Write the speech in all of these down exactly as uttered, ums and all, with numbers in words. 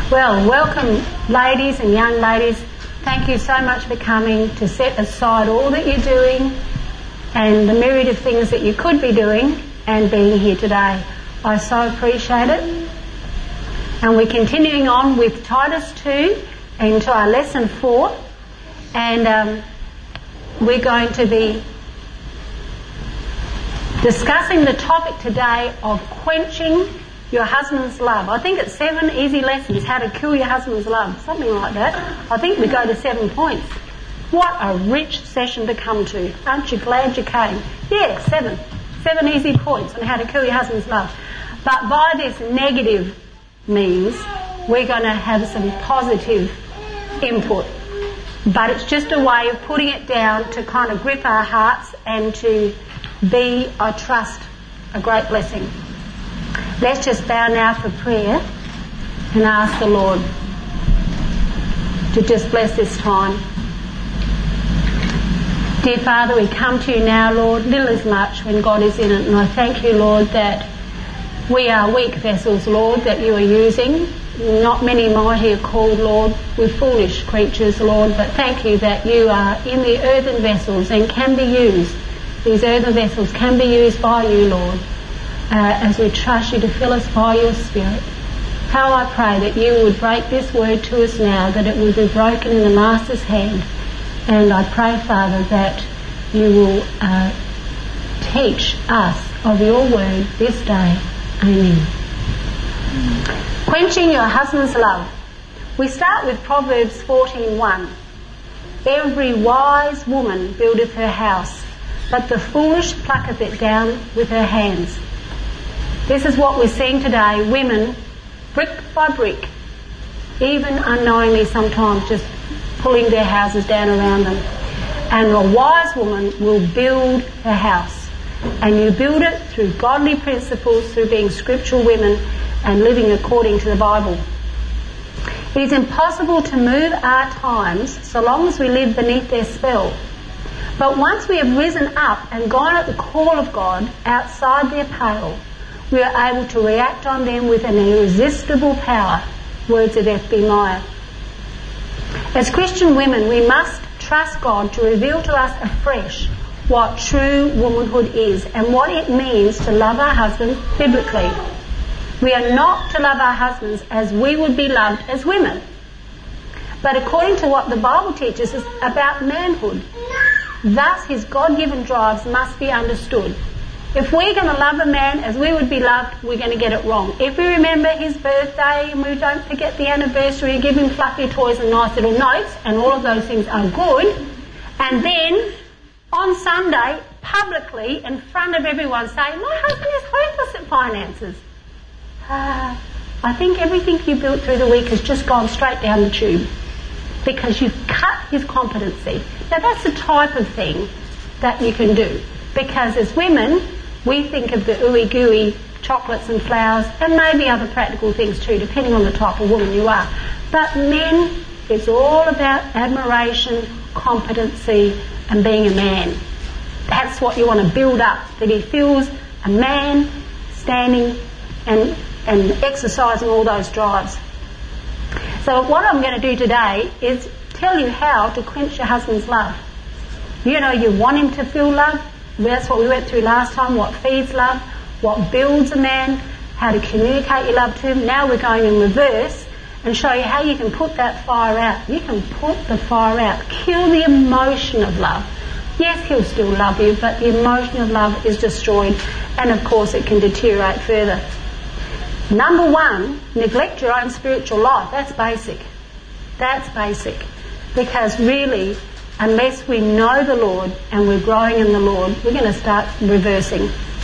Well, welcome ladies and young ladies. Thank you so much for coming to set aside all that you're doing and the myriad of things that you could be doing and being here today. I so appreciate it. And we're continuing on with Titus two into our lesson four, and um, we're going to be discussing the topic today of quenching your husband's love. I think it's seven easy lessons how to kill your husband's love, something like that. I think we go to seven points. What a rich session to come to. Aren't you glad you came? Yeah, seven. Seven easy points on how to kill your husband's love. But by this negative means, we're going to have some positive input. But it's just a way of putting it down to kind of grip our hearts and to be, I trust, a great blessing. Let's just bow now for prayer and ask the Lord to just bless this time. Dear Father, we come to you now, Lord, little as much when God is in it. And I thank you, Lord, that we are weak vessels, Lord, that you are using. Not many mighty are called, Lord. We're foolish creatures, Lord. But thank you that you are in the earthen vessels and can be used. These earthen vessels can be used by you, Lord. Uh, as we trust you to fill us by your Spirit. How I pray that you would break this word to us now, that it would be broken in the Master's hand. And I pray, Father, that you will uh, teach us of your word this day. Amen. Quenching your husband's love. We start with Proverbs fourteen one. Every wise woman buildeth her house, but the foolish plucketh it down with her hands. This is what we're seeing today, women, brick by brick, even unknowingly sometimes just pulling their houses down around them. And a wise woman will build her house. And you build it through godly principles, through being scriptural women and living according to the Bible. It is impossible to move our times so long as we live beneath their spell. But once we have risen up and gone at the call of God outside their pale, we are able to react on them with an irresistible power. Words of F B Meyer. As Christian women, we must trust God to reveal to us afresh what true womanhood is and what it means to love our husbands biblically. We are not to love our husbands as we would be loved as women, but according to what the Bible teaches us about manhood. Thus, his God-given drives must be understood. If we're going to love a man as we would be loved, we're going to get it wrong. If we remember his birthday and we don't forget the anniversary, give him fluffy toys and nice little notes, and all of those things are good, and then on Sunday, publicly, in front of everyone, say, my husband is hopeless at finances. Uh, I think everything you built through the week has just gone straight down the tube because you've cut his competency. Now that's the type of thing that you can do, because as women, we think of the ooey gooey chocolates and flowers and maybe other practical things too, depending on the type of woman you are. But men, it's all about admiration, competency and being a man. That's what you want to build up, that he feels a man standing and, and exercising all those drives. So what I'm going to do today is tell you how to quench your husband's love. You know, you want him to feel love. That's what we went through last time, what feeds love, what builds a man, how to communicate your love to him. Now we're going in reverse and show you how you can put that fire out. You can put the fire out. Kill the emotion of love. Yes, he'll still love you, but the emotion of love is destroyed, and of course it can deteriorate further. Number one, neglect your own spiritual life. That's basic. That's basic. Because really, unless we know the Lord and we're growing in the Lord, we're going to start reversing.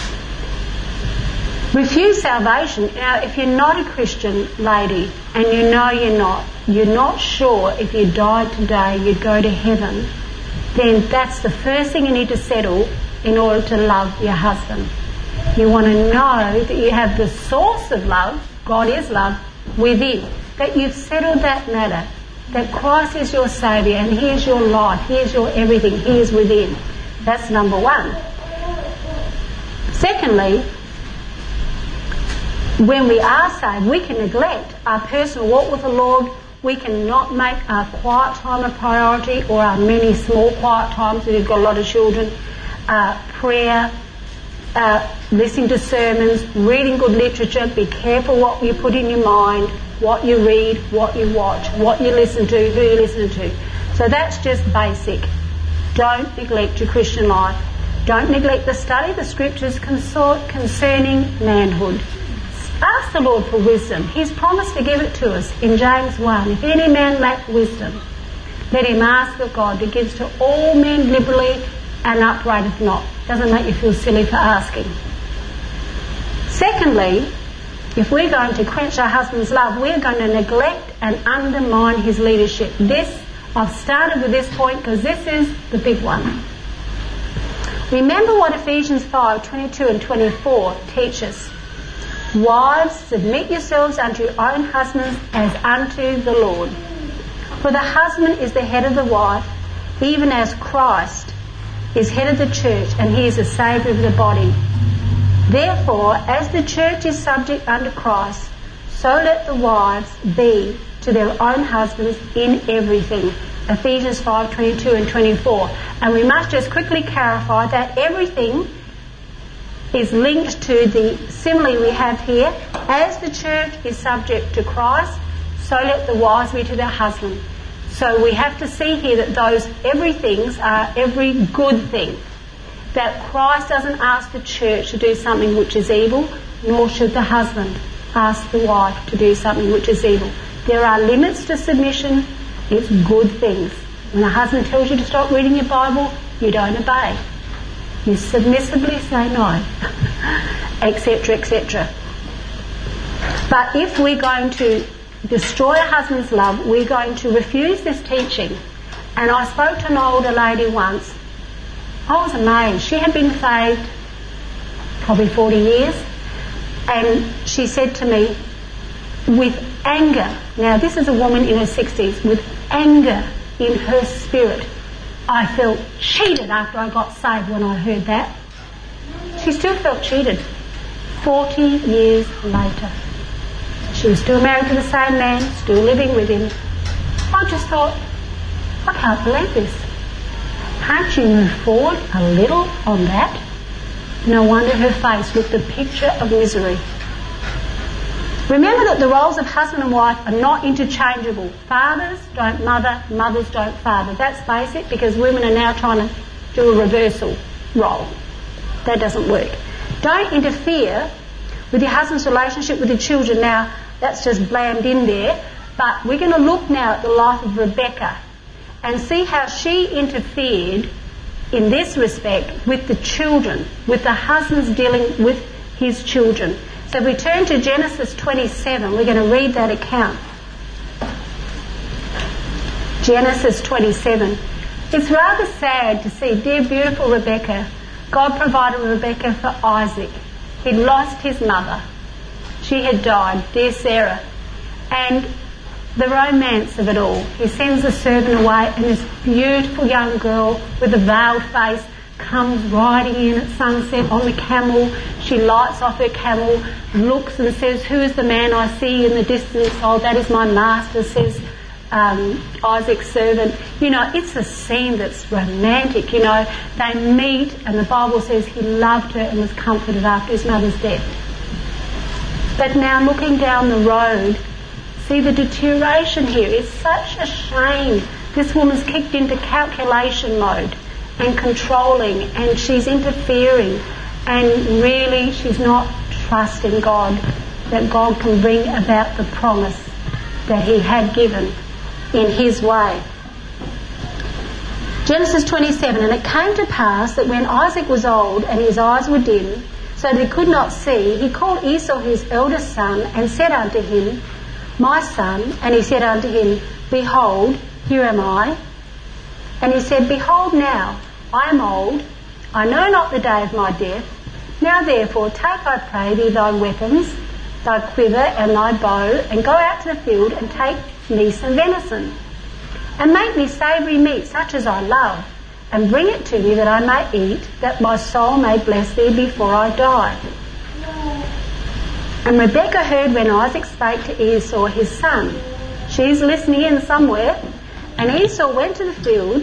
Refuse salvation. Now, if you're not a Christian lady and you know you're not, you're not sure if you died today you'd go to heaven, then that's the first thing you need to settle in order to love your husband. You want to know that you have the source of love, God is love, within. That you've settled that matter. That Christ is your Saviour and He is your life, He is your everything, He is within. That's number one. Secondly, When we are saved, we can neglect our personal walk with the Lord. We cannot make our quiet time a priority, or our many small quiet times if you've got a lot of children, uh, prayer, uh, listening to sermons, reading good literature. Be careful what you put in your mind, what you read, what you watch, what you listen to, who you listen to. So that's just basic. Don't neglect your Christian life. Don't neglect the study of the Scriptures concerning manhood. Ask the Lord for wisdom. He's promised to give it to us in James one. If any man lack wisdom, let him ask of God, who gives to all men liberally and upbraideth not. Doesn't make you feel silly for asking. Secondly, if we're going to quench our husband's love, we're going to neglect and undermine his leadership. This, I've started with this point because this is the big one. Remember what Ephesians five twenty-two and twenty-four teach us. Wives, submit yourselves unto your own husbands as unto the Lord. For the husband is the head of the wife, even as Christ is head of the church, and he is the Saviour of the body. Therefore, as the church is subject unto Christ, so let the wives be to their own husbands in everything. Ephesians five twenty-two and twenty-four. And we must just quickly clarify that everything is linked to the simile we have here. As the church is subject to Christ, so let the wives be to their husband. So we have to see here that those everythings are every good thing. That Christ doesn't ask the church to do something which is evil, nor should the husband ask the wife to do something which is evil. There are limits to submission. It's good things. When a husband tells you to stop reading your Bible, you don't obey. You submissively say no, etc, et cetera. But if we're going to destroy a husband's love, we're going to refuse this teaching. And I spoke to an older lady once. I was amazed. She had been saved probably forty years, and she said to me, with anger, now this is a woman in her sixties, with anger in her spirit, I felt cheated after I got saved when I heard that. She still felt cheated. Forty years later. She was still married to the same man, still living with him. I just thought, I can't believe this. Can't you move forward a little on that? No wonder her face looked a picture of misery. Remember that the roles of husband and wife are not interchangeable. Fathers don't mother, mothers don't father. That's basic, because women are now trying to do a reversal role. That doesn't work. Don't interfere with your husband's relationship with your children. Now, that's just blammed in there. But we're going to look now at the life of Rebecca and see how she interfered in this respect with the children, with the husband's dealing with his children. So if we turn to Genesis twenty-seven, we're going to read that account. Genesis twenty-seven. It's rather sad to see dear beautiful Rebecca. God provided Rebecca for Isaac. He'd lost his mother. She had died, dear Sarah. And the romance of it all. He sends the servant away, and this beautiful young girl with a veiled face comes riding in at sunset on the camel. She lights off her camel, looks and says, "Who is the man I see in the distance?" "Oh, that is my master," says um, Isaac's servant. You know, it's a scene that's romantic. You know, they meet, and the Bible says he loved her and was comforted after his mother's death. But now looking down the road, see the deterioration here. It's such a shame. This woman's kicked into calculation mode and controlling, and she's interfering, and really she's not trusting God, that God can bring about the promise that he had given in his way. Genesis twenty-seven. And it came to pass that when Isaac was old and his eyes were dim, so that he could not see, he called Esau his eldest son and said unto him, "My son." And he said unto him, "Behold, here am I." And he said, "Behold now, I am old, I know not the day of my death. Now therefore take, I pray thee, thy weapons, thy quiver and thy bow, and go out to the field and take me some venison, and make me savoury meat such as I love, and bring it to me that I may eat, that my soul may bless thee before I die." And Rebekah heard when Isaac spake to Esau his son. She's listening in somewhere. And Esau went to the field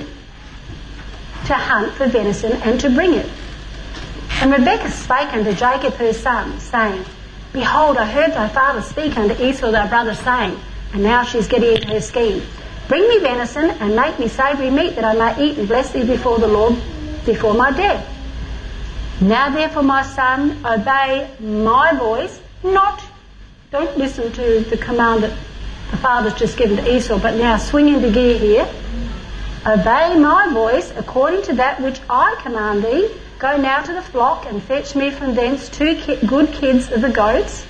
to hunt for venison and to bring it. And Rebekah spake unto Jacob her son, saying, Behold, I heard thy father speak unto Esau thy brother, saying, and now she's getting into her scheme, Bring me venison and make me savoury meat, that I may eat and bless thee before the Lord before my death. Now therefore, my son, obey my voice, not, don't listen to the command that the father's just given to Esau, but now swing into gear here. Obey my voice according to that which I command thee. Go now to the flock and fetch me from thence two ki- good kids of the goats,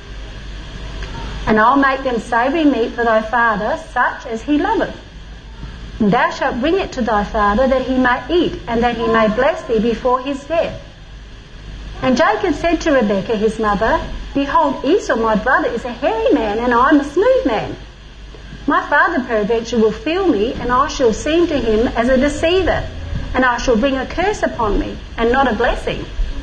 and I'll make them savoury meat for thy father, such as he loveth. And thou shalt bring it to thy father, that he may eat, and that he may bless thee before his death. And Jacob said to Rebekah his mother, Behold, Esau my brother is a hairy man, and I am a smooth man. My father peradventure will feel me, and I shall seem to him as a deceiver, and I shall bring a curse upon me, and not a blessing.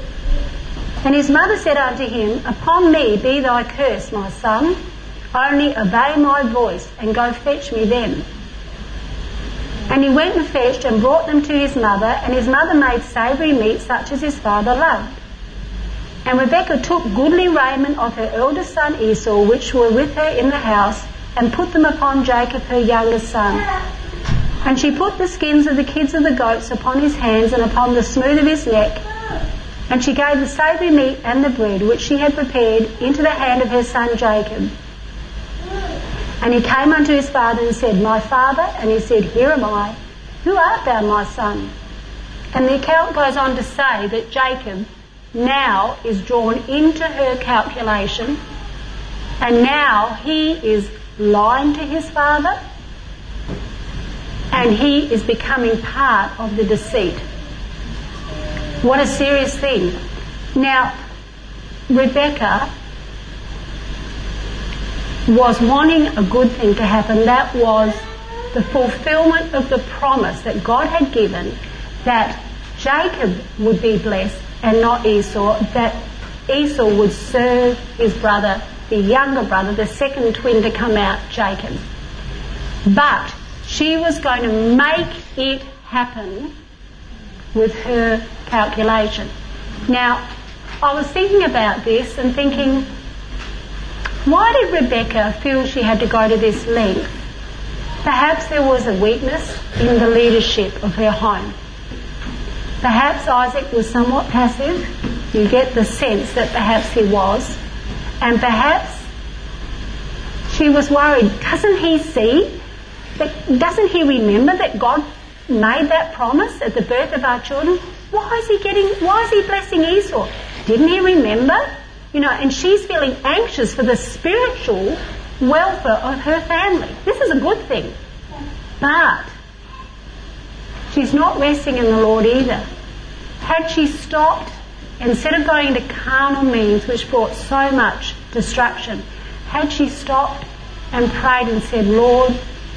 And his mother said unto him, Upon me be thy curse, my son, only obey my voice, and go fetch me them. And he went and fetched, and brought them to his mother, and his mother made savoury meat, such as his father loved. And Rebekah took goodly raiment of her eldest son Esau, which were with her in the house, and put them upon Jacob her youngest son. And she put the skins of the kids of the goats upon his hands and upon the smooth of his neck. And she gave the savoury meat and the bread which she had prepared into the hand of her son Jacob. And he came unto his father and said, My father? And he said, Here am I. Who art thou, my son? And the account goes on to say that Jacob now is drawn into her calculation, and now he is lying to his father, and he is becoming part of the deceit. What a serious thing. Now, Rebekah was wanting a good thing to happen. That was the fulfillment of the promise that God had given, that Jacob would be blessed and not Esau, that Esau would serve his brother, the younger brother, the second twin to come out, Jacob. But she was going to make it happen with her calculation. Now, I was thinking about this and thinking, why did Rebekah feel she had to go to this length? Perhaps there was a weakness in the leadership of her home. Perhaps Isaac was somewhat passive. You get the sense that perhaps he was. And perhaps she was worried, doesn't he see? That, doesn't he remember that God made that promise at the birth of our children? Why is he getting, why is he blessing Esau? Didn't he remember? You know, and she's feeling anxious for the spiritual welfare of her family. This is a good thing. But she's not resting in the Lord either. Had she stopped, instead of going to carnal means which brought so much destruction, had she stopped and prayed and said, Lord,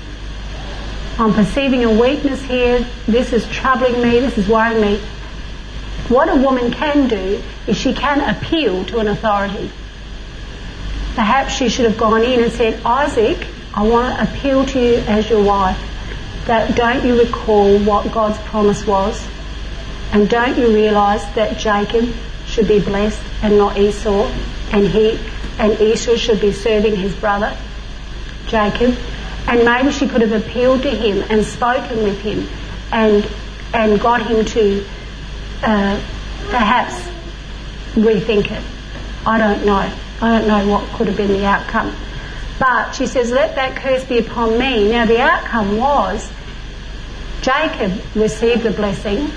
I'm perceiving a weakness here, this is troubling me, this is worrying me. What a woman can do is she can appeal to an authority. Perhaps she should have gone in and said, Isaac, I want to appeal to you as your wife. That don't you recall what God's promise was? And don't you realise that Jacob should be blessed and not Esau? And he and Esau should be serving his brother, Jacob? And maybe she could have appealed to him and spoken with him and and got him to uh, perhaps rethink it. I don't know. I don't know what could have been the outcome. But she says, let that curse be upon me. Now the outcome was Jacob received the blessing.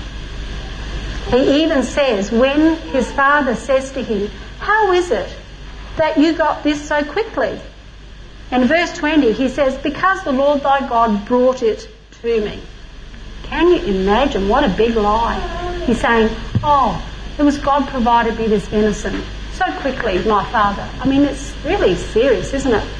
He even says, when his father says to him, how is it that you got this so quickly? In verse twenty he says, because the Lord thy God brought it to me. Can you imagine? What a big lie. He's saying, oh, it was God provided me this venison so quickly, my father. I mean, it's really serious, isn't it?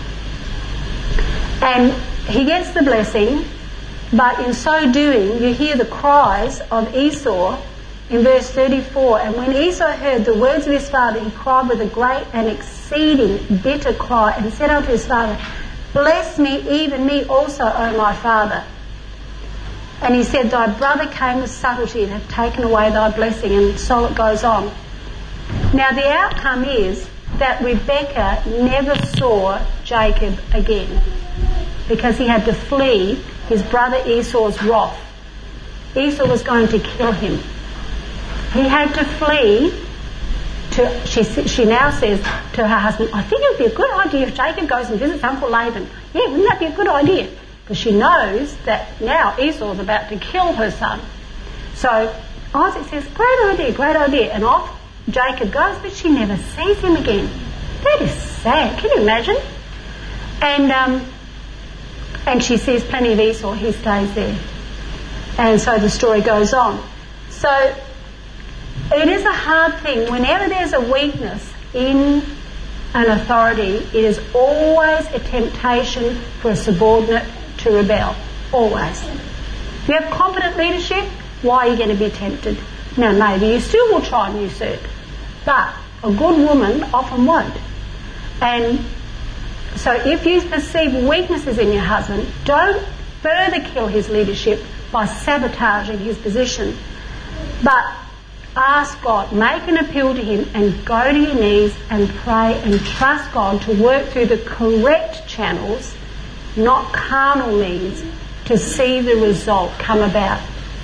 And he gets the blessing, but in so doing you hear the cries of Esau in verse thirty-four, and when Esau heard the words of his father, he cried with a great and exceeding bitter cry, and said unto his father, Bless me, even me also, O my father. And he said, Thy brother came with subtlety and hath taken away thy blessing. And so it goes on. Now the outcome is that Rebekah never saw Jacob again, because he had to flee his brother Esau's wrath. Esau was going to kill him. He had to flee to, she, she now says to her husband, I think it would be a good idea if Jacob goes and visits Uncle Laban. Yeah, wouldn't that be a good idea? Because she knows that now Esau's about to kill her son. So Isaac says, great idea, great idea. And off Jacob goes, but she never sees him again. That is sad. Can you imagine? And um, and she sees plenty of Esau. He stays there. And so the story goes on. So it is a hard thing. Whenever there's a weakness in an authority, it is always a temptation for a subordinate to rebel. Always. If you have competent leadership, why are you going to be tempted? Now, maybe you still will try and usurp, but a good woman often won't. And so if you perceive weaknesses in your husband, don't further kill his leadership by sabotaging his position, but ask God, make an appeal to him, and go to your knees and pray and trust God to work through the correct channels, not carnal means, to see the result come about.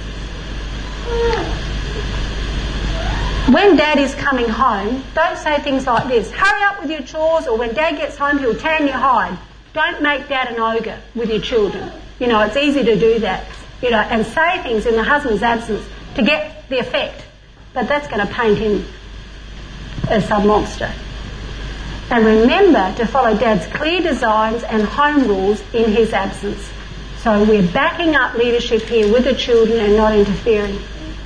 When Dad is coming home, don't say things like this, hurry up with your chores, or when Dad gets home he'll tan your hide. Don't make Dad an ogre with your children. You know, it's easy to do that, you know, and say things in the husband's absence to get the effect. But that's going to paint him as some monster. And remember to follow Dad's clear designs and home rules in his absence. So we're backing up leadership here with the children and not interfering.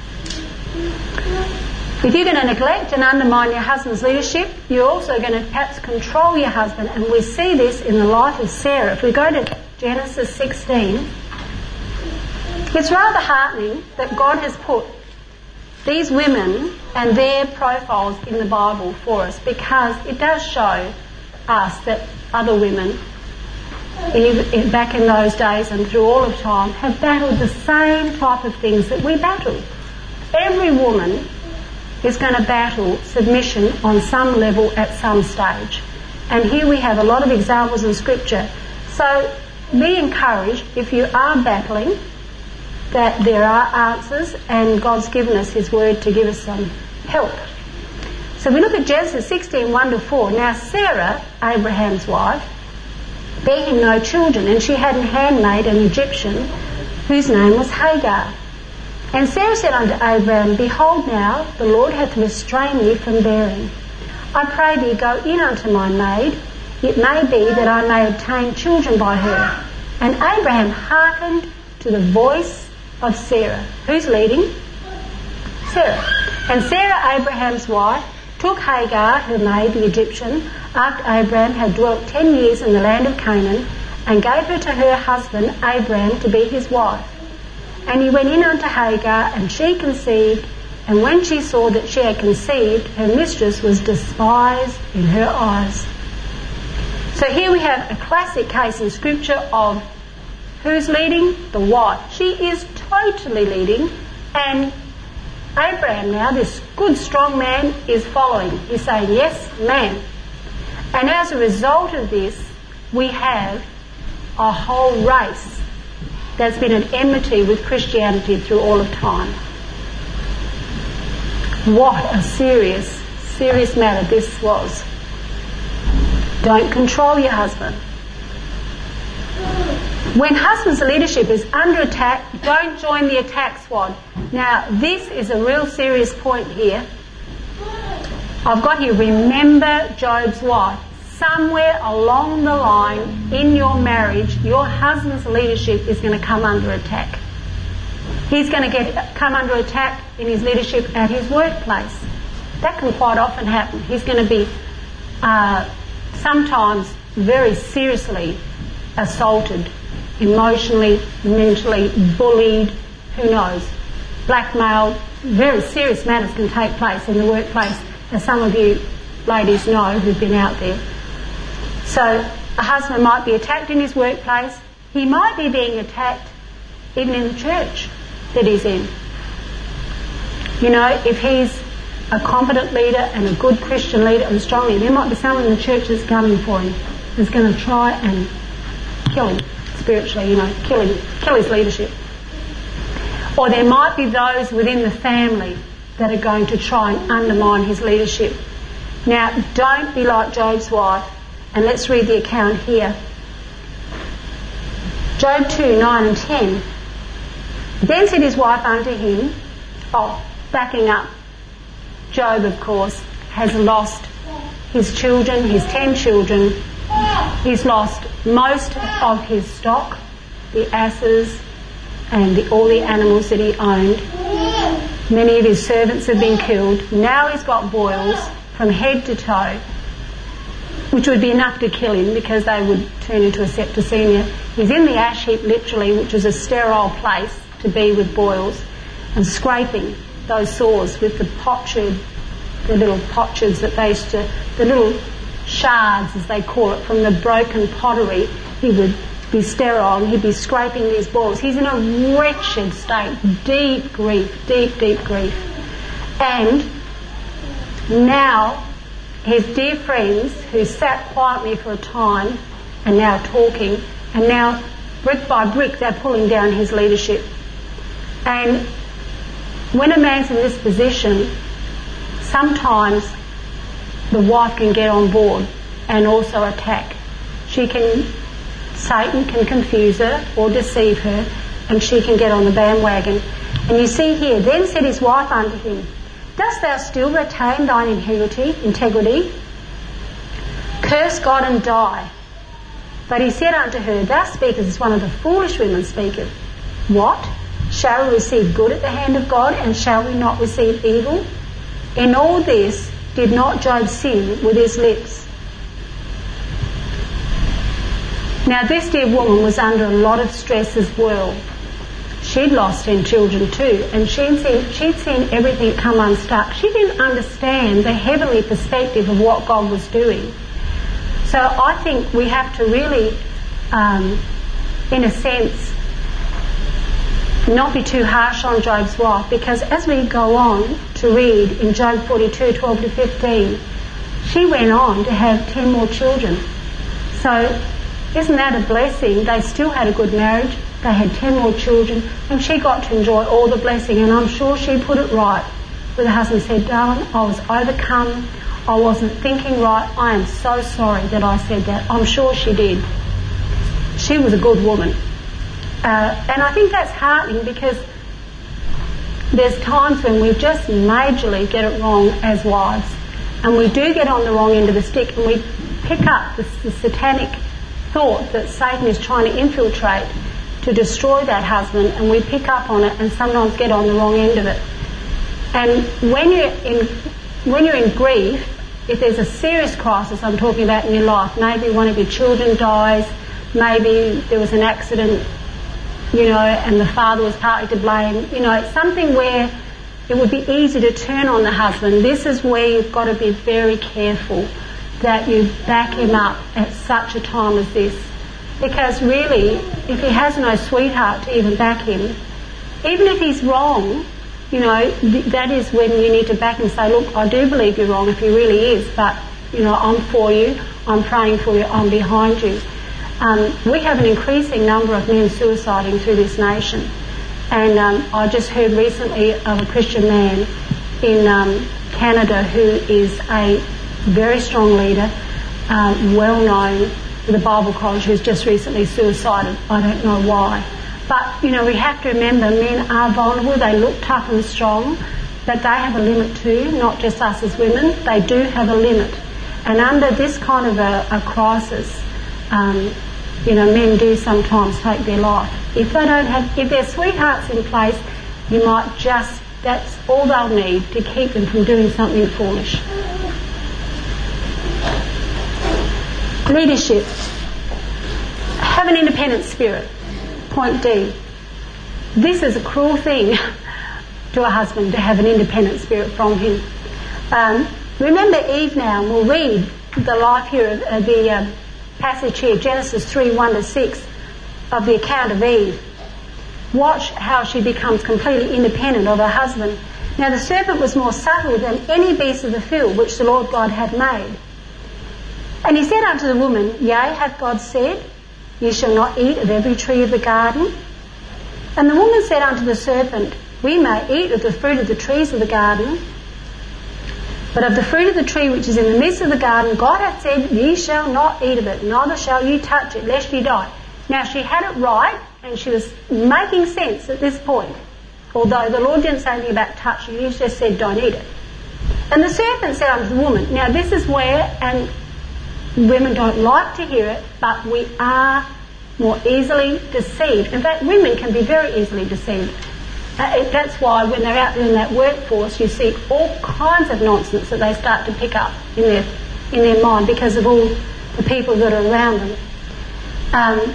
If you're going to neglect and undermine your husband's leadership, you're also going to perhaps control your husband. And we see this in the life of Sarah. If we go to Genesis sixteen, it's rather heartening that God has put these women and their profiles in the Bible for us, because it does show us that other women, even back in those days and through all of time, have battled the same type of things that we battle. Every woman is going to battle submission on some level at some stage. And here we have a lot of examples in Scripture. So be encouraged if you are battling, that there are answers, and God's given us His Word to give us some help. So we look at Genesis sixteen, one to four. Now Sarah, Abraham's wife, bare him no children, and she had a handmaid, an Egyptian, whose name was Hagar. And Sarah said unto Abraham, Behold now, the Lord hath restrained me from bearing. I pray thee, go in unto my maid. It may be that I may obtain children by her. And Abraham hearkened to the voice of Sarah. Who's leading? Sarah. And Sarah, Abraham's wife, took Hagar, her maid, the Egyptian, after Abraham had dwelt ten years in the land of Canaan, and gave her to her husband Abraham to be his wife. And he went in unto Hagar, and she conceived, and when she saw that she had conceived, her mistress was despised in her eyes. So here we have a classic case in Scripture of who's leading? The wife. She is totally leading, and Abraham now, this good strong man, is following. He's saying, yes, ma'am. And as a result of this, we have a whole race that's been at enmity with Christianity through all of time. What a serious, serious matter this was. Don't control your husband. When husband's leadership is under attack, don't join the attack squad. Now, this is a real serious point here. I've got here, remember Job's wife. Somewhere along the line in your marriage, your husband's leadership is going to come under attack. He's going to get come under attack in his leadership at his workplace. That can quite often happen. He's going to be uh, sometimes very seriously assaulted, emotionally, mentally, bullied, who knows, blackmailed, very serious matters can take place in the workplace, as some of you ladies know who've been out there. So a husband might be attacked in his workplace. He might be being attacked even in the church that he's in. You know, if he's a competent leader and a good Christian leader and strong leader, there might be someone in the church that's gunning for him, that's going to try and kill him spiritually, you know, kill him, kill his leadership. Or there might be those within the family that are going to try and undermine his leadership. Now, don't be like Job's wife, and let's read the account here. Job two, nine and ten. Then said his wife unto him, oh, backing up, Job, of course, has lost his children, his ten children. He's lost most of his stock, the asses and the, all the animals that he owned. Many of his servants have been killed. Now he's got boils from head to toe, which would be enough to kill him because they would turn into a septicemia. He's in the ash heap, literally, which is a sterile place to be with boils, and scraping those sores with the potsherd, the little potsherds that they used to, the little shards, as they call it, from the broken pottery. He would be sterile and he'd be scraping these boils. He's in a wretched state, deep grief, deep, deep grief. And now his dear friends, who sat quietly for a time and now talking, and now brick by brick they're pulling down his leadership. And when a man's in this position, sometimes the wife can get on board and also attack. She can, Satan can confuse her or deceive her, and she can get on the bandwagon. And you see here, then said his wife unto him, Dost thou still retain thine integrity, integrity? Curse God and die. But he said unto her, Thou speakest as one of the foolish women speaketh. What? Shall we receive good at the hand of God, and shall we not receive evil? In all this did not Job sin with his lips. Now this dear woman was under a lot of stress as well. She'd lost ten children too, and she'd seen, she'd seen everything come unstuck. She didn't understand the heavenly perspective of what God was doing. So I think we have to really, um, in a sense, not be too harsh on Job's wife, because as we go on to read in Job forty-two, twelve to fifteen, she went on to have ten more children. So isn't that a blessing? They still had a good marriage, they had ten more children, and she got to enjoy all the blessing. And I'm sure she put it right with her husband. Said, darling, I was overcome, I wasn't thinking right, I am so sorry that I said that. I'm sure she did. She was a good woman. Uh, and I think that's heartening, because there's times when we just majorly get it wrong as wives, and we do get on the wrong end of the stick, and we pick up the, the satanic thought that Satan is trying to infiltrate to destroy that husband, and we pick up on it and sometimes get on the wrong end of it. And when you're in when you're in grief, if there's a serious crisis I'm talking about in your life, maybe one of your children dies, maybe there was an accident, you know, and the father was partly to blame, you know, it's something where it would be easy to turn on the husband. This is where you've got to be very careful that you back him up at such a time as this. Because really, if he has no sweetheart to even back him, even if he's wrong, you know, th- that is when you need to back him and say, look, I do believe you're wrong if he really is, but, you know, I'm for you, I'm praying for you, I'm behind you. Um, we have an increasing number of men suiciding through this nation. And um, I just heard recently of a Christian man in um, Canada who is a very strong leader, um, well known with the Bible College, who's just recently suicided. I don't know why. But, you know, we have to remember men are vulnerable, they look tough and strong, but they have a limit too, not just us as women. They do have a limit. And under this kind of a, a crisis, um, you know, men do sometimes take their life. If they don't have, if their sweetheart's in place, you might just, that's all they'll need to keep them from doing something foolish. Leadership. Have an independent spirit. Point D. This is a cruel thing. to a husband to have an independent spirit from him. Um, remember Eve now, and we'll read the life here of uh, the um, passage here, Genesis three, one to six, of the account of Eve. Watch how she becomes completely independent of her husband. Now the serpent was more subtle than any beast of the field which the Lord God had made. And he said unto the woman, Yea, hath God said, Ye shall not eat of every tree of the garden? And the woman said unto the serpent, We may eat of the fruit of the trees of the garden, but of the fruit of the tree which is in the midst of the garden, God hath said, Ye shall not eat of it, neither shall ye touch it, lest ye die. Now she had it right, and she was making sense at this point. Although the Lord didn't say anything about touching, he just said, don't eat it. And the serpent said unto the woman, now this is where, and women don't like to hear it, but we are more easily deceived. In fact, women can be very easily deceived. Uh, that's why when they're out there in that workforce, you see all kinds of nonsense that they start to pick up in their in their mind because of all the people that are around them. Um,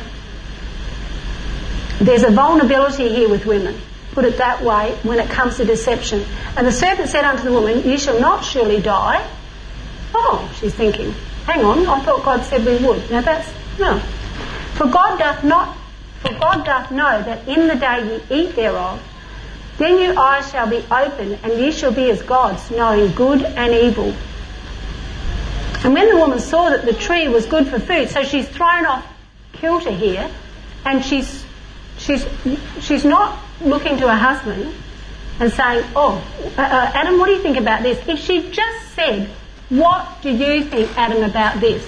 there's a vulnerability here with women, put it that way, when it comes to deception. And the serpent said unto the woman, You shall not surely die. Oh, she's thinking, hang on, I thought God said we would. Now that's, no. For God doth not, for God doth know that in the day ye eat thereof, then your eyes shall be open, and ye shall be as gods, knowing good and evil. And when the woman saw that the tree was good for food, so she's thrown off kilter here, and she's she's she's not looking to her husband and saying, "Oh, uh, uh, Adam, what do you think about this?" If she just said, "What do you think, Adam, about this?"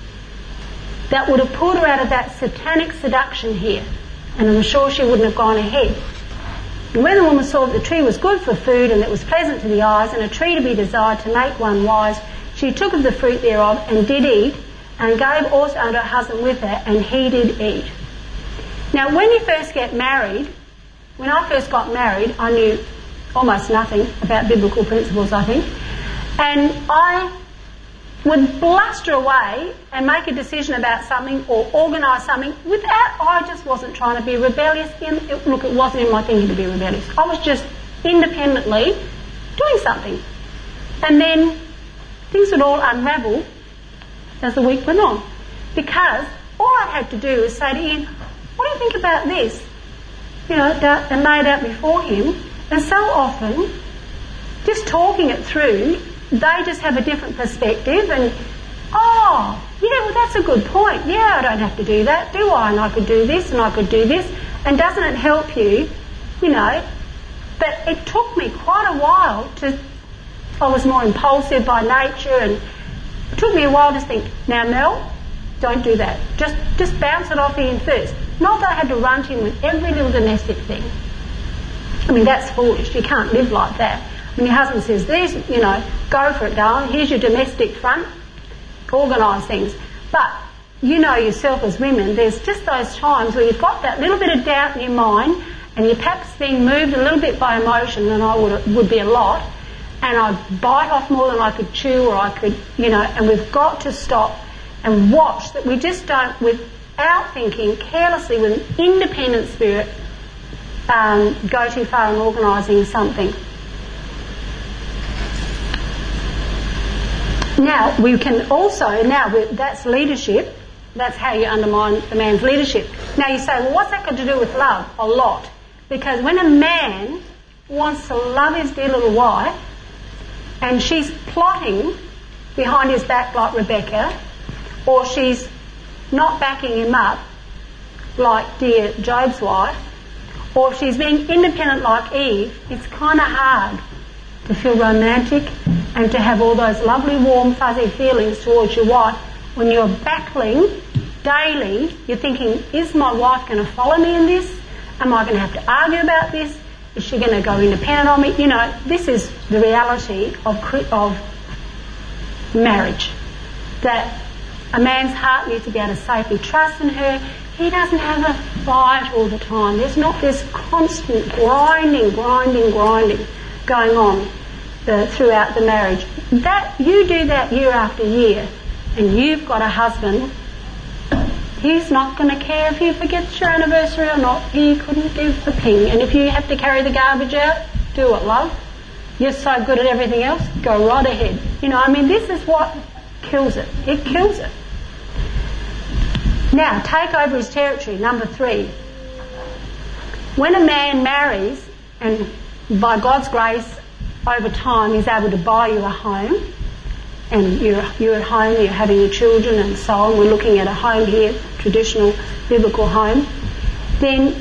that would have pulled her out of that satanic seduction here, and I'm sure she wouldn't have gone ahead. And when the woman saw that the tree was good for food, and that it was pleasant to the eyes, and a tree to be desired to make one wise, she took of the fruit thereof, and did eat, and gave also unto her husband with her, and he did eat. Now, when you first get married, when I first got married, I knew almost nothing about biblical principles, I think, and I would bluster away and make a decision about something or organise something without, I just wasn't trying to be rebellious. In, it, look, it wasn't in my thinking to be rebellious. I was just independently doing something. And then things would all unravel as the week went on. Because all I had to do was say to Ian, what do you think about this? You know, and lay it out before him. And so often, just talking it through, they just have a different perspective and, oh, yeah, well, that's a good point. Yeah, I don't have to do that, do I? And I could do this and I could do this. And doesn't it help you? You know, but it took me quite a while to, I was more impulsive by nature, and it took me a while to think, now, Mel, don't do that. Just just bounce it off Ian first. Not that I had to run to him with every little domestic thing. I mean, that's foolish. You can't live like that. When your husband says this, you know, go for it, darling. Here's your domestic front. Organise things. But you know yourself as women, there's just those times where you've got that little bit of doubt in your mind, and you're perhaps being moved a little bit by emotion, and I would would be a lot, and I'd bite off more than I could chew, or I could, you know, and we've got to stop and watch that we just don't, without thinking, carelessly, with an independent spirit, um, go too far in organising something. Now, we can also, now that's leadership, that's how you undermine the man's leadership. Now you say, well, what's that got to do with love? A lot. Because when a man wants to love his dear little wife, and she's plotting behind his back like Rebecca, or she's not backing him up like dear Job's wife, or if she's being independent like Eve, it's kind of hard to feel romantic and to have all those lovely, warm, fuzzy feelings towards your wife when you're battling daily. You're thinking, is my wife going to follow me in this? Am I going to have to argue about this? Is she going to go independent on me? You know, this is the reality of of marriage. That a man's heart needs to be able to safely trust in her. He doesn't have a fight all the time. There's not this constant grinding, grinding, grinding going on the, throughout the marriage. That you do that year after year, and you've got a husband, he's not going to care if you forget your anniversary or not. He couldn't give a ping. And if you have to carry the garbage out, Do it, love. You're so good at everything else, go right ahead. You know, I mean, this is what kills it. It kills it. Now, take over his territory, number three. When a man marries, and by God's grace, over time, he's able to buy you a home, and you're, you're at home, you're having your children and so on, we're looking at a home here, traditional biblical home, then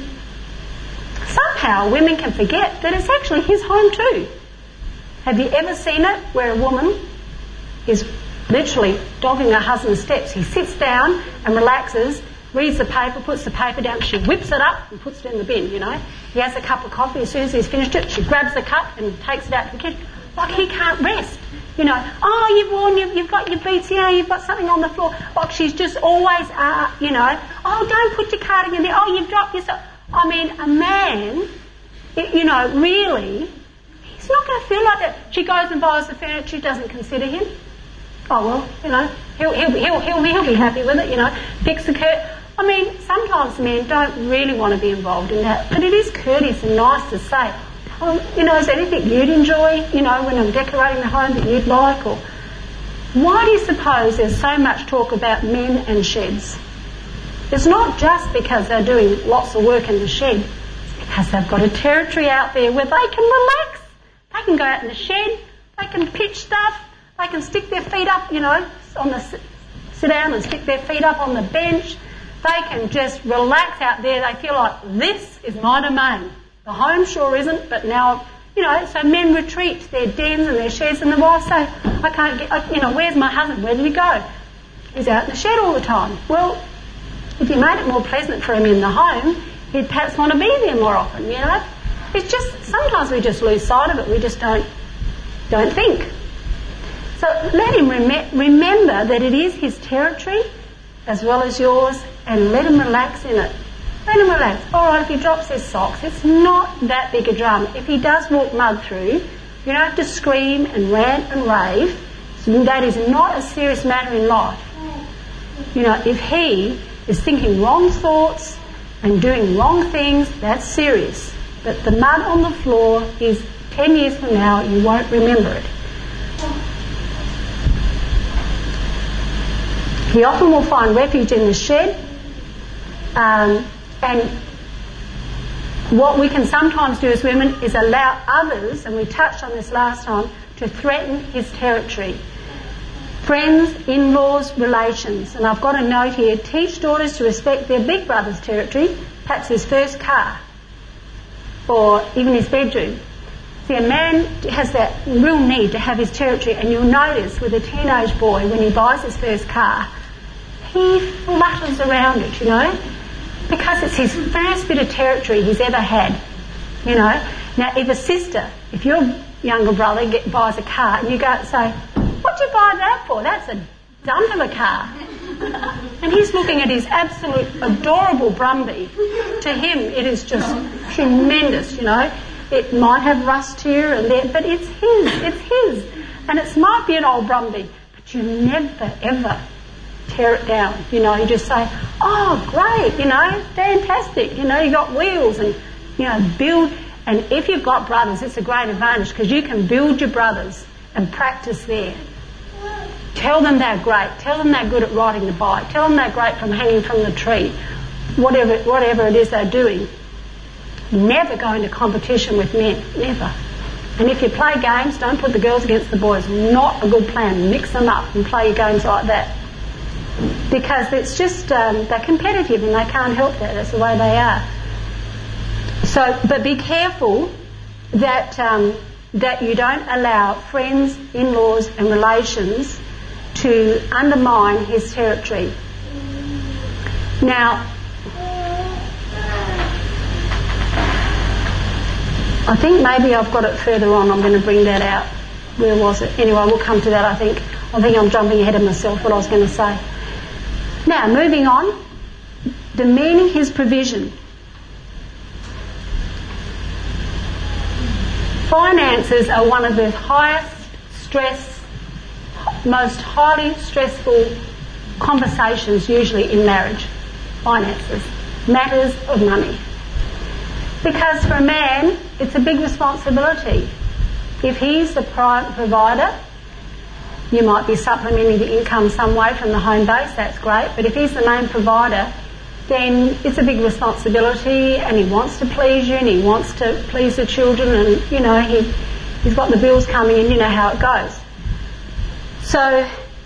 somehow women can forget that it's actually his home too. Have you ever seen it where a woman is literally dogging her husband's steps? He sits down and relaxes, reads the paper, puts the paper down, she whips it up and puts it in the bin, you know. He has a cup of coffee, as soon as he's finished it, she grabs the cup and takes it out to the kitchen. Like he can't rest. You know, oh, you've worn, you've, you've got your boots, you know, you've got something on the floor. Like she's just always, uh, you know, oh, don't put your cardigan there, oh, you've dropped your stuff. I mean, a man, you know, really, he's not going to feel like that. She goes and buys the furniture, doesn't consider him. Oh, well, you know, he'll, he'll, he'll, he'll, he'll be happy with it, you know, fix the curtain. I mean, sometimes men don't really want to be involved in that, but it is courteous and nice to say, oh, you know, is there anything you'd enjoy, you know, when I'm decorating the home that you'd like? Or why do you suppose there's so much talk about men and sheds? It's not just because they're doing lots of work in the shed. It's because they've got a territory out there where they can relax. They can go out in the shed, they can pitch stuff, they can stick their feet up, you know, on the sit down and stick their feet up on the bench. They can just relax out there. They feel like, this is my domain. The home sure isn't, but now, you know, so men retreat to their dens and their sheds, and the wives say, I can't get, I, you know, where's my husband? Where did he go? He's out in the shed all the time. Well, if you made it more pleasant for him in the home, he'd perhaps want to be there more often, you know. It's just, sometimes we just lose sight of it. We just don't, don't think. So let him rem- remember that it is his territory as well as yours, and let him relax in it. Let him relax. All right, if he drops his socks, it's not that big a drama. If he does walk mud through, you don't have to scream and rant and rave. So that is not a serious matter in life. You know, if he is thinking wrong thoughts and doing wrong things, that's serious. But the mud on the floor is ten years from now, you won't remember it. He often will find refuge in the shed, um, and what we can sometimes do as women is allow others, and we touched on this last time, to threaten his territory. Friends, in-laws, relations. And I've got a note here, teach daughters to respect their big brother's territory, perhaps his first car, or even his bedroom. See, a man has that real need to have his territory, and you'll notice with a teenage boy, when he buys his first car, he flutters around it, you know, because it's his first bit of territory he's ever had, you know. Now, if a sister, if your younger brother get, buys a car and you go and say, what'd you buy that for? That's a dump of a car. And he's looking at his absolute adorable Brumby. To him, it is just tremendous, you know. It might have rust here and there, but it's his, it's his. And it might be an old Brumby, but you never, ever tear it down. You know, you just say, oh, great, you know, fantastic. You know, you got wheels and, you know, build. And if you've got brothers, it's a great advantage because you can build your brothers and practice there. Tell them they're great. Tell them they're good at riding the bike. Tell them they're great from hanging from the tree. Whatever, whatever it is they're doing. Never go into competition with men. Never. And if you play games, don't put the girls against the boys. Not a good plan. Mix them up and play your games like that. Because it's just, um, they're competitive and they can't help that. That's the way they are. So, but be careful that um, that you don't allow friends, in-laws and relations to undermine his territory. Now, I think maybe I've got it further on. I'm going to bring that out. Where was it? Anyway, we'll come to that, I think. I think I'm jumping ahead of myself, what I was going to say. Now, moving on. Demeaning his provision. Finances are one of the highest stress, most highly stressful conversations usually in marriage. Finances. Matters of money. Because for a man, it's a big responsibility. If he's the prime provider, you might be supplementing the income some way from the home base, that's great, but if he's the main provider, then it's a big responsibility, and he wants to please you, and he wants to please the children, and, you know, he, he's got the bills coming in, you know how it goes. So,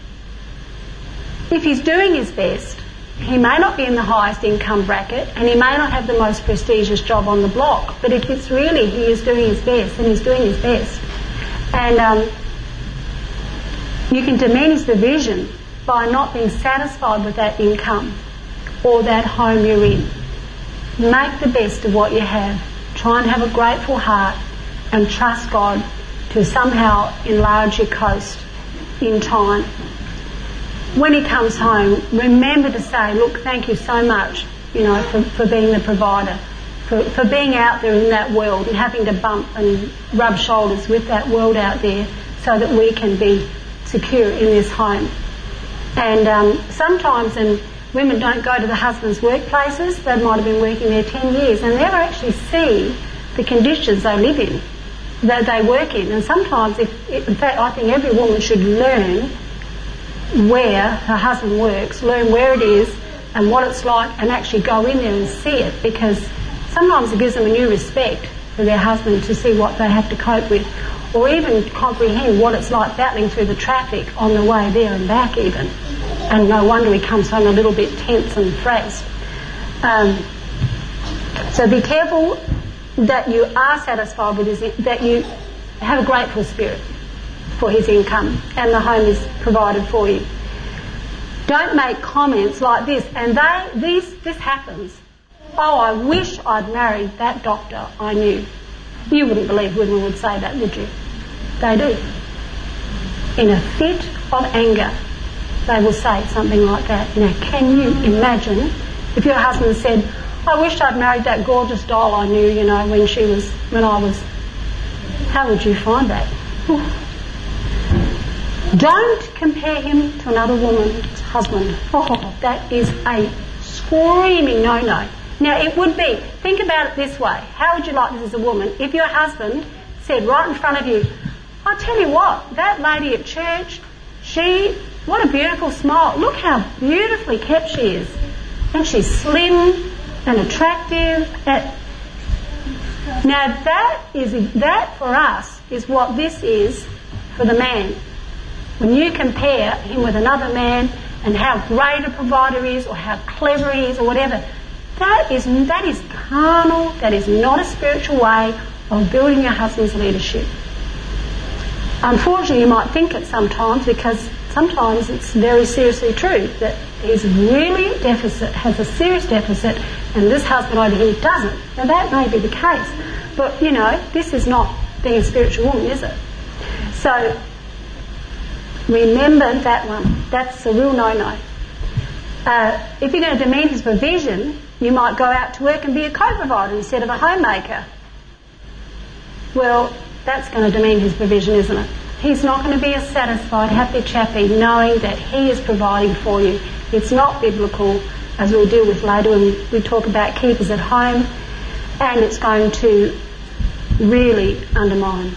if he's doing his best, he may not be in the highest income bracket, and he may not have the most prestigious job on the block, but if it's really, he is doing his best, and he's doing his best. And um, you can diminish the vision by not being satisfied with that income or that home you're in. Make the best of what you have. Try and have a grateful heart and trust God to somehow enlarge your coast in time. When he comes home, remember to say, look, thank you so much, you know, for, for being the provider, for, for being out there in that world and having to bump and rub shoulders with that world out there so that we can be secure in this home. And um, sometimes, and women don't go to the husband's workplaces, they might have been working there ten years and never actually see the conditions they live in, that they work in. And sometimes, if, in fact, I think every woman should learn where her husband works, learn where it is and what it's like, and actually go in there and see it, because sometimes it gives them a new respect for their husband to see what they have to cope with, or even comprehend what it's like battling through the traffic on the way there and back even. And no wonder he comes home a little bit tense and frazzed. Um, so be careful that you are satisfied with his, that you have a grateful spirit for his income and the home is provided for you. Don't make comments like this, and they, these, this happens. Oh, I wish I'd married that doctor I knew. You wouldn't believe women would say that, would you? They do. In a fit of anger, they will say something like that. Now, can you imagine if your husband said, I wish I'd married that gorgeous doll I knew, you know, when she was, when I was... How would you find that? Don't compare him to another woman's husband. Oh, that is a screaming no-no. Now, it would be, think about it this way. How would you like this as a woman if your husband said right in front of you, I tell you what, that lady at church, she, what a beautiful smile. Look how beautifully kept she is. And she's slim and attractive. And now, that is, that for us is what this is for the man. When you compare him with another man and how great a provider he is or how clever he is or whatever, that is, that is carnal, that is not a spiritual way of building your husband's leadership. Unfortunately, you might think it sometimes, because sometimes it's very seriously true that he's really deficit, has a serious deficit, and this husband over here doesn't. Now that may be the case, but you know, this is not being a spiritual woman, is it? So, remember that one. That's a real no-no. Uh, if you're going to demand his provision, you might go out to work and be a co-provider instead of a homemaker. Well, that's going to demean his provision, isn't it? He's not going to be a satisfied, happy chappy knowing that he is providing for you. It's not biblical, as we'll deal with later when we talk about keepers at home, and it's going to really undermine.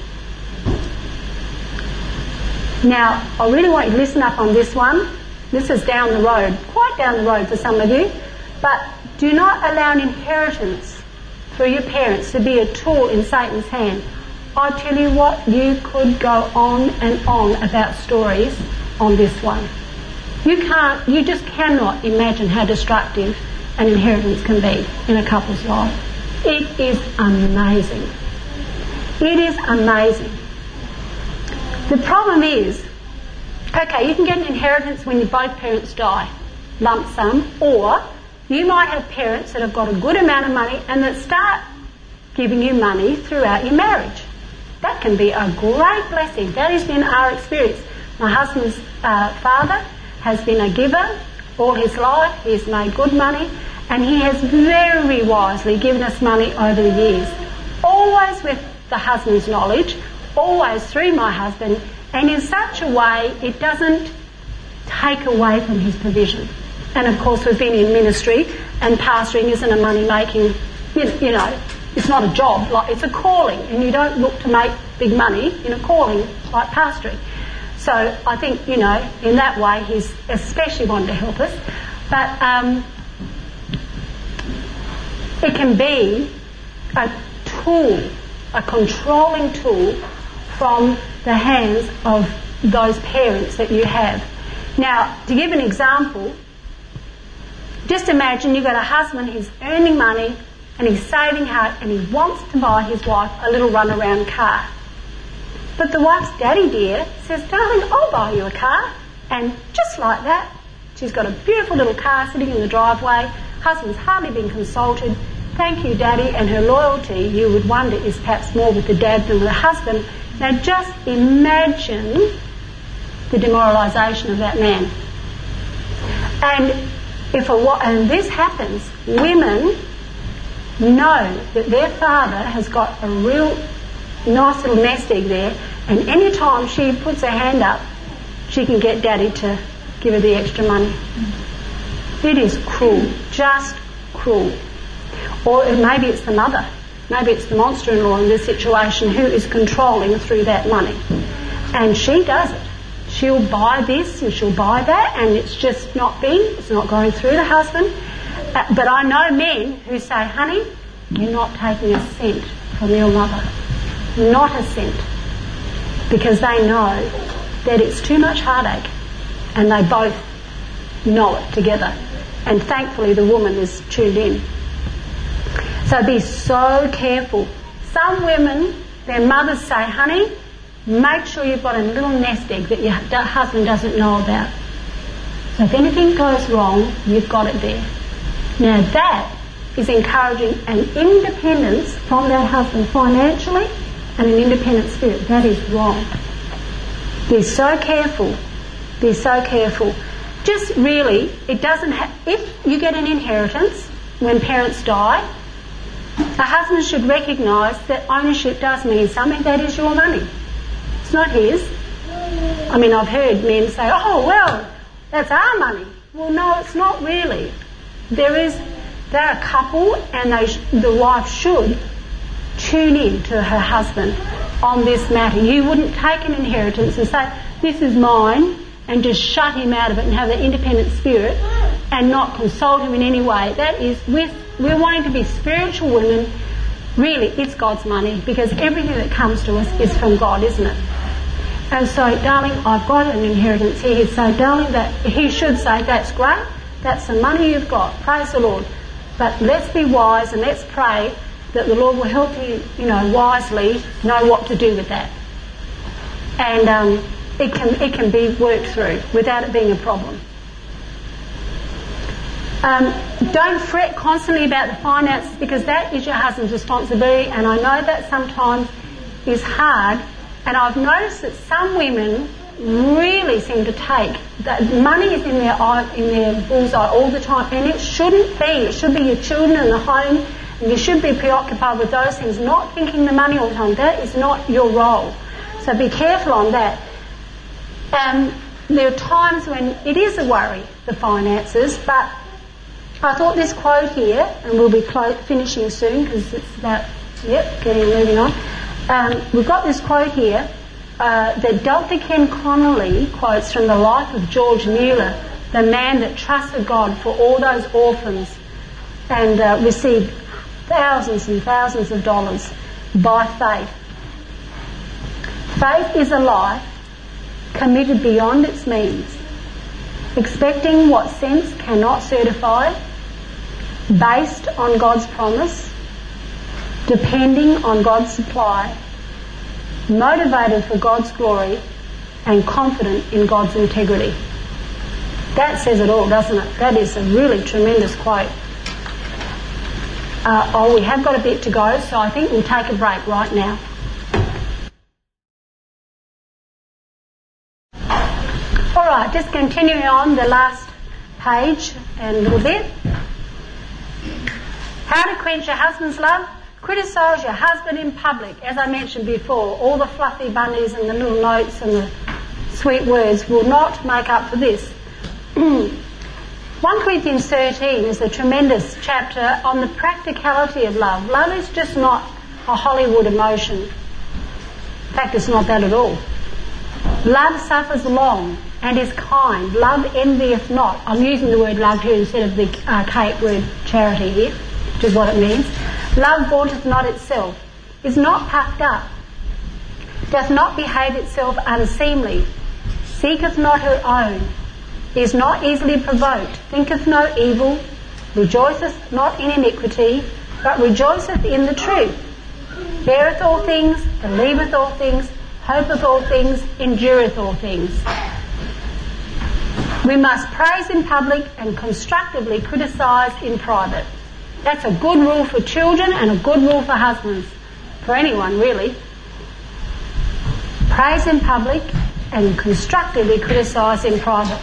Now, I really want you to listen up on this one. This is down the road, quite down the road for some of you, but do not allow an inheritance through your parents to be a tool in Satan's hand. I tell you what, you could go on and on about stories on this one. You can't, you just cannot imagine how destructive an inheritance can be in a couple's life. It is amazing. It is amazing. The problem is, okay, you can get an inheritance when both parents die, lump sum, or you might have parents that have got a good amount of money and that start giving you money throughout your marriage. That can be a great blessing. That has been our experience. My husband's uh, father has been a giver all his life. He's made good money, and he has very wisely given us money over the years. Always with the husband's knowledge, always through my husband, and in such a way it doesn't take away from his provision. And of course we've been in ministry, and pastoring isn't a money-making, you know, it's not a job, like it's a calling, and you don't look to make big money in a calling like pastoring. So I think, you know, in that way he's especially wanted to help us. But um, it can be a tool, a controlling tool from the hands of those parents that you have. Now, to give an example, just imagine you've got a husband who's earning money and he's saving hard and he wants to buy his wife a little run-around car. But the wife's daddy dear says, darling, I'll buy you a car. And just like that, she's got a beautiful little car sitting in the driveway. Husband's hardly been consulted. Thank you, daddy. And her loyalty, you would wonder, is perhaps more with the dad than with the husband. Now just imagine the demoralisation of that man. And if a, and this happens, women know that their father has got a real nice little nest egg there, and any time she puts her hand up, she can get daddy to give her the extra money. It is cruel, just cruel. Or maybe it's the mother, maybe it's the monster-in-law in this situation who is controlling through that money. And she does it. She'll buy this and she'll buy that, and it's just not being, it's not going through the husband. Uh, but I know men who say, honey, you're not taking a cent from your mother. Not a cent. Because they know that it's too much heartache, and they both know it together. And thankfully the woman is tuned in. So be so careful. Some women, their mothers say, honey, make sure you've got a little nest egg that your husband doesn't know about. So if anything goes wrong, you've got it there. Now that is encouraging an independence from that husband financially and an independent spirit. That is wrong. Be so careful. Be so careful. Just really, it doesn't have, if you get an inheritance when parents die, a husband should recognise that ownership does mean something. That is your money. It's not his. I mean, I've heard men say, oh, well, that's our money. Well, no, it's not really. There is, they're a couple, and they sh- the wife should tune in to her husband on this matter. You wouldn't take an inheritance and say, this is mine, and just shut him out of it and have the independent spirit and not consult him in any way. That is, we're, we're wanting to be spiritual women. Really, it's God's money, because everything that comes to us is from God, isn't it? And so, darling, I've got an inheritance here. He'd say, darling, that he should say, that's great, that's the money you've got, praise the Lord. But let's be wise and let's pray that the Lord will help you, you know, wisely know what to do with that. And um, it can it can be worked through without it being a problem. Um, don't fret constantly about the finances, because that is your husband's responsibility, and I know that sometimes is hard, and I've noticed that some women really seem to take that money is in their eye, in their bullseye all the time, and it shouldn't be. It should be your children and the home, and you should be preoccupied with those things, not thinking the money all the time. That is not your role. So be careful on that. Um, there are times when it is a worry, the finances, but I thought this quote here, and we'll be clo- finishing soon because it's about, yep, getting moving on. Um, we've got this quote here uh, that Doctor Ken Connolly quotes from the life of George Mueller, the man that trusted God for all those orphans and uh, received thousands and thousands of dollars by faith. Faith is a life committed beyond its means, expecting what sense cannot certify, based on God's promise, depending on God's supply, motivated for God's glory, and confident in God's integrity. That says it all, doesn't it? That is a really tremendous quote. Uh, oh, we have got a bit to go, so I think we'll take a break right now. All right, just continuing on the last page and a little bit. How to quench your husband's love? Criticise your husband in public. As I mentioned before, all the fluffy bunnies and the little notes and the sweet words will not make up for this. First Corinthians thirteen is a tremendous chapter on the practicality of love. Love is just not a Hollywood emotion. In fact, it's not that at all. Love suffers long and is kind. Love envieth not. I'm using the word love here instead of the archaic word charity here, which is what it means. Love vaunteth not itself, is not puffed up, doth not behave itself unseemly, seeketh not her own, is not easily provoked, thinketh no evil, rejoiceth not in iniquity, but rejoiceth in the truth, beareth all things, believeth all things, hopeth all things, endureth all things. We must praise in public and constructively criticise in private. That's a good rule for children and a good rule for husbands, for anyone really. Praise in public and constructively criticise in private.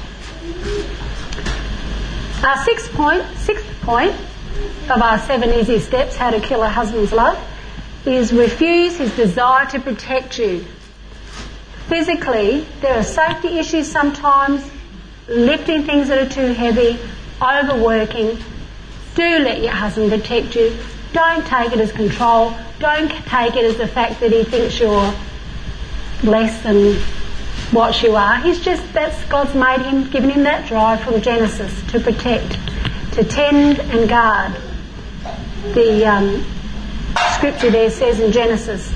Our sixth point, sixth point of our seven easy steps, how to kill a husband's love, is refuse his desire to protect you. Physically, there are safety issues sometimes, lifting things that are too heavy, overworking. Do let your husband protect you. Don't take it as control. Don't take it as the fact that he thinks you're less than what you are. He's just, that's God's made him, given him that drive from Genesis to protect, to tend and guard. The um, scripture there says in Genesis,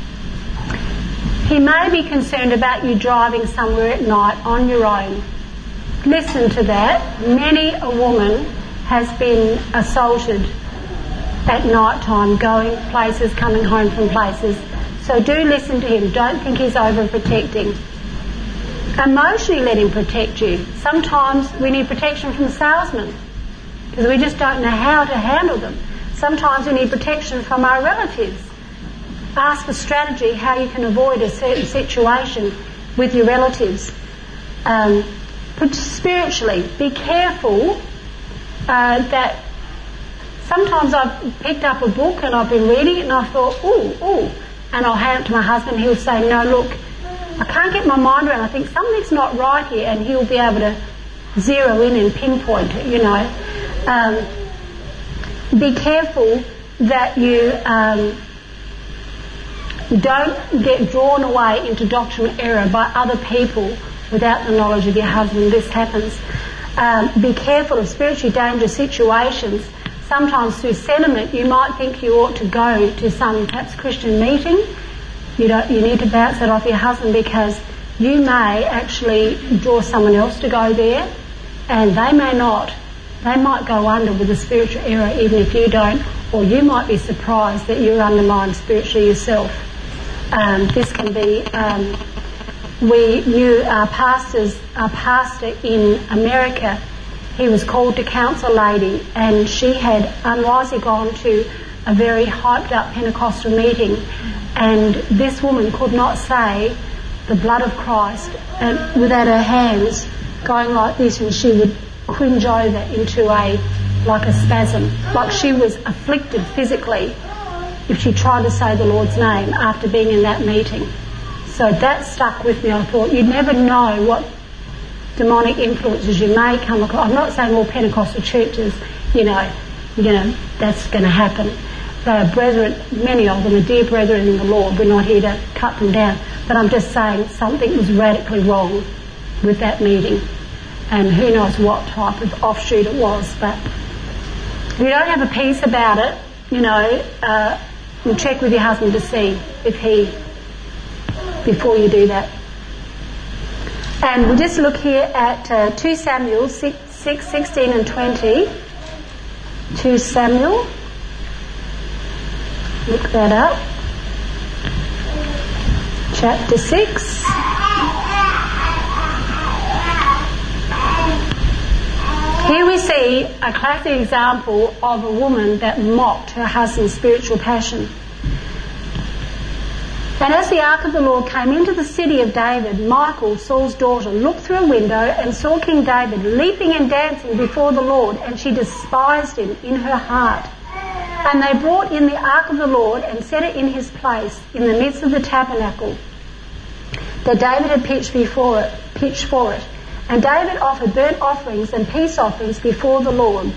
he may be concerned about you driving somewhere at night on your own. Listen to that. Many a woman has been assaulted at night time, going places, coming home from places. So do listen to him. Don't think he's overprotecting. Emotionally let him protect you. Sometimes we need protection from salesmen because we just don't know how to handle them. Sometimes we need protection from our relatives. Ask for strategy how you can avoid a certain situation with your relatives. Um, spiritually, be careful uh, that sometimes I've picked up a book and I've been reading it and I thought, ooh, ooh, and I'll hand it to my husband. He'll say, no, look, I can't get my mind around. I think something's not right here, and he'll be able to zero in and pinpoint it, you know. Um, be careful that you um, don't get drawn away into doctrinal error by other people without the knowledge of your husband. This happens. Um, be careful of spiritually dangerous situations. Sometimes through sentiment you might think you ought to go to some perhaps Christian meeting. You don't, you need to bounce that off your husband, because you may actually draw someone else to go there and they may not. They might go under with a spiritual error even if you don't, or you might be surprised that you're undermined spiritually yourself. Um, this can be, um, we knew our pastors, our pastor in America, he was called to counsel a lady, and she had unwisely gone to a very hyped up Pentecostal meeting, and this woman could not say the blood of Christ and without her hands going like this, and she would cringe over into a, like a spasm, like she was afflicted physically if she tried to say the Lord's name after being in that meeting. So that stuck with me. I thought, you never know what demonic influences you may come across. I'm not saying all Pentecostal churches, you know, you know, that's going to happen. They are brethren, many of them are dear brethren in the Lord. We're not here to cut them down. But I'm just saying something was radically wrong with that meeting. And who knows what type of offshoot it was. But if you don't have a peace about it, you know, uh, you check with your husband to see if he, before you do that. And we just look here at uh, two Samuel six, six, sixteen and twenty. two Samuel. Look that up. Chapter six. Here we see a classic example of a woman that mocked her husband's spiritual passion. And as the ark of the Lord came into the city of David, Michal, Saul's daughter, looked through a window and saw King David leaping and dancing before the Lord, and she despised him in her heart. And they brought in the ark of the Lord and set it in his place in the midst of the tabernacle that David had pitched before it, pitched for it. And David offered burnt offerings and peace offerings before the Lord.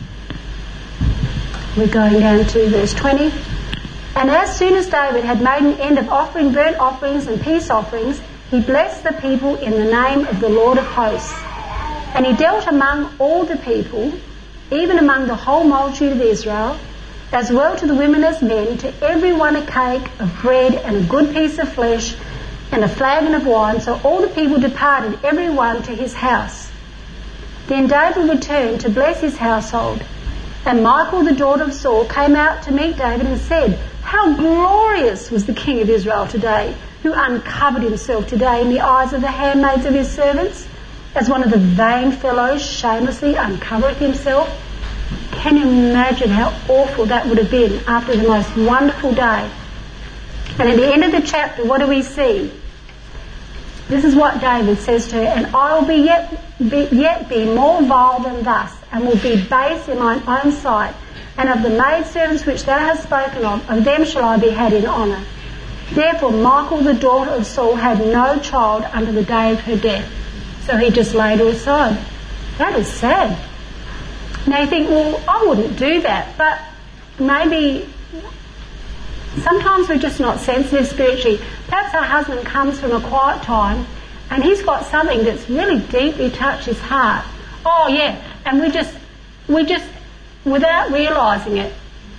We're going down to verse twenty. And as soon as David had made an end of offering burnt offerings and peace offerings, he blessed the people in the name of the Lord of hosts. And he dealt among all the people, even among the whole multitude of Israel, as well to the women as men, to every one a cake of bread and a good piece of flesh and a flagon of wine. So all the people departed, every one to his house. Then David returned to bless his household. And Michal, the daughter of Saul, came out to meet David and said, "How glorious was the king of Israel today, who uncovered himself today in the eyes of the handmaids of his servants, as one of the vain fellows shamelessly uncovereth himself." Can you imagine how awful that would have been after the most wonderful day? And at the end of the chapter, what do we see? This is what David says to her, "And I will be yet, be, yet be more vile than thus, and will be base in mine own sight. And of the maidservants which thou hast spoken of, of them shall I be had in honour." Therefore Michal, the daughter of Saul, had no child unto the day of her death. So he just laid her aside. That is sad. Now you think, well, I wouldn't do that, but maybe sometimes we're just not sensitive spiritually. Perhaps our husband comes from a quiet time and he's got something that's really deeply touched his heart. Oh yeah, and we just, we just, without realising it,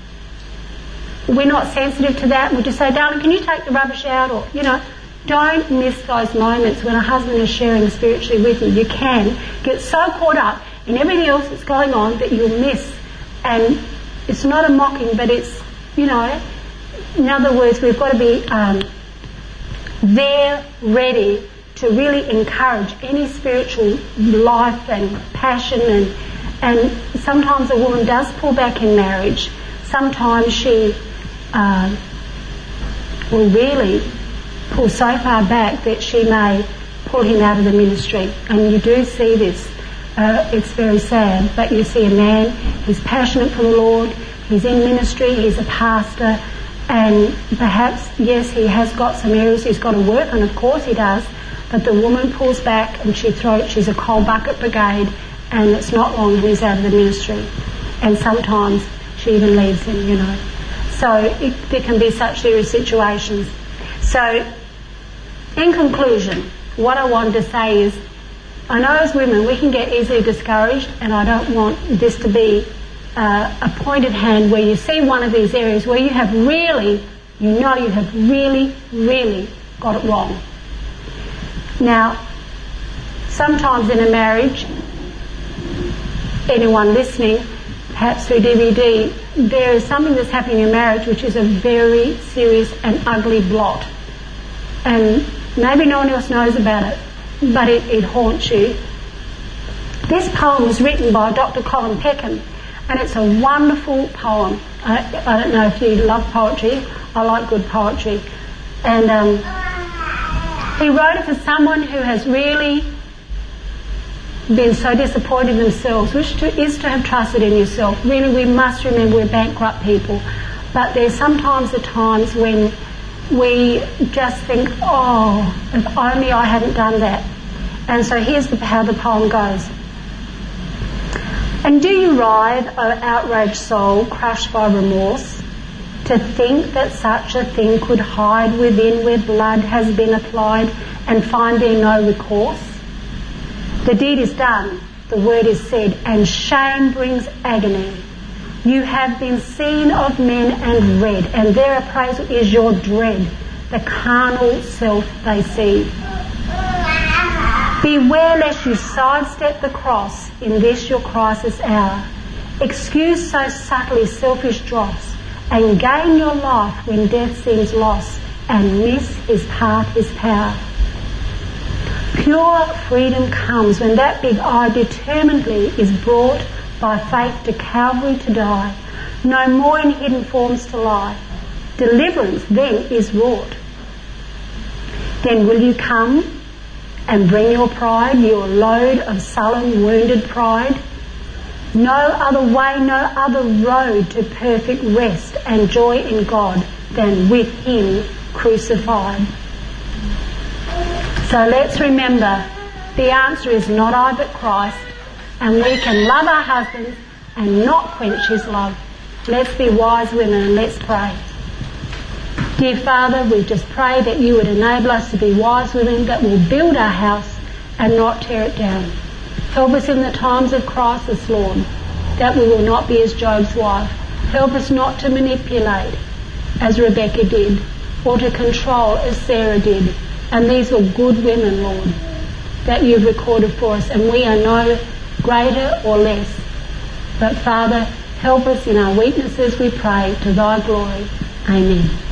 we're not sensitive to that. We just say, "Darling, can you take the rubbish out?" Or, you know, don't miss those moments when a husband is sharing spiritually with you. You can get so caught up in everything else that's going on that you'll miss. And it's not a mocking, but it's, you know, in other words, we've got to be um, there, ready to really encourage any spiritual life and passion. And, and sometimes a woman does pull back in marriage. Sometimes she uh, will really pull so far back that she may pull him out of the ministry. And you do see this. Uh, it's very sad, but you see a man, he's passionate for the Lord, he's in ministry, he's a pastor, and perhaps, yes, he has got some areas he's got to work on, of course he does, but the woman pulls back and she throws, she's a coal bucket brigade, and it's not long and he's out of the ministry. And sometimes she even leaves him, you know. So it, there can be such serious situations. So, in conclusion, what I wanted to say is, I know as women we can get easily discouraged, and I don't want this to be uh, a pointed hand where you see one of these areas where you have really, you know you have really, really got it wrong. Now, sometimes in a marriage, anyone listening, perhaps through D V D, there is something that's happening in marriage which is a very serious and ugly blot. And maybe no one else knows about it, but it, it haunts you. This poem was written by Doctor Colin Peckham, and it's a wonderful poem. I, I don't know if you love poetry. I like good poetry. And um, he wrote it for someone who has really been so disappointed in themselves, which to, is to have trusted in yourself. Really, we must remember we're bankrupt people. But there's sometimes the times when we just think, oh, if only I hadn't done that. And so here's the, how the poem goes. And do you writhe, O outraged soul, crushed by remorse, to think that such a thing could hide within where blood has been applied and find there no recourse? The deed is done, the word is said, and shame brings agony. You have been seen of men and read, and their appraisal is your dread, the carnal self they see. Beware lest you sidestep the cross in this your crisis hour. Excuse so subtly selfish dross, and gain your life when death seems lost, and miss his part, his power. Pure freedom comes when that big I determinedly is brought by faith to Calvary to die, no more in hidden forms to lie. Deliverance then is wrought. Then will you come and bring your pride, your load of sullen, wounded pride? No other way, no other road to perfect rest and joy in God than with him crucified. So let's remember The answer is not I but Christ, and we can love our husbands and not quench his love. Let's be wise women and let's pray. Dear Father, we just pray that you would enable us to be wise women that will build our house and not tear it down. Help us in the times of crisis, Lord, that we will not be as Job's wife. Help us not to manipulate as Rebecca did, or to control as Sarah did. And these were good women, Lord, that you've recorded for us, and we are no greater or less. But Father, help us in our weaknesses, we pray, to thy glory. Amen.